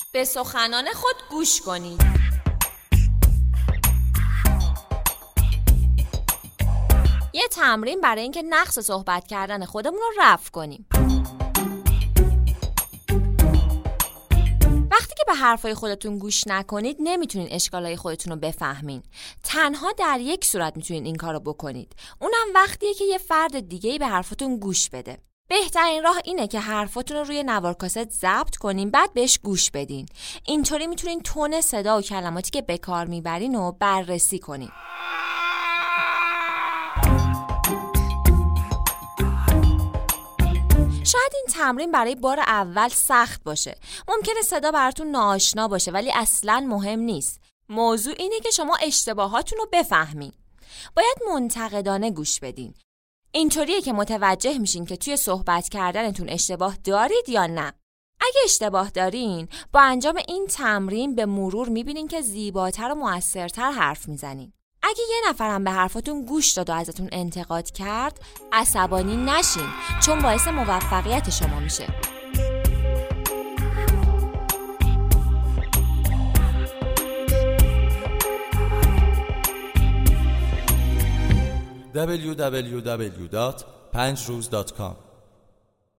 به سخنان خود گوش کنید. یه تمرین برای اینکه نقص صحبت کردن خودمون رو رفع کنیم. وقتی که به حرفای خودتون گوش نکنید نمیتونین اشکالای خودتون رو بفهمین. تنها در یک صورت میتونین این کارو بکنید. اونم وقتیه که یه فرد دیگه‌ای به حرفتون گوش بده. بهترین راه اینه که حرفاتون رو روی نوار کاست ضبط کنین، بعد بهش گوش بدین. اینطوری میتونین تون صدا و کلماتی که به کار میبرین رو بررسی کنین. شاید این تمرین برای بار اول سخت باشه. ممکنه صدا براتون ناآشنا باشه، ولی اصلاً مهم نیست. موضوع اینه که شما اشتباهاتون رو بفهمین. باید منتقدانه گوش بدین. اینطوریه که متوجه میشین که توی صحبت کردنتون اشتباه دارید یا نه. اگه اشتباه دارین، با انجام این تمرین به مرور میبینین که زیباتر و مؤثرتر حرف میزنین. اگه یه نفرم به حرفاتون گوش داد و ازتون انتقاد کرد، عصبانی نشین، چون باعث موفقیت شما میشه. www.5roz.com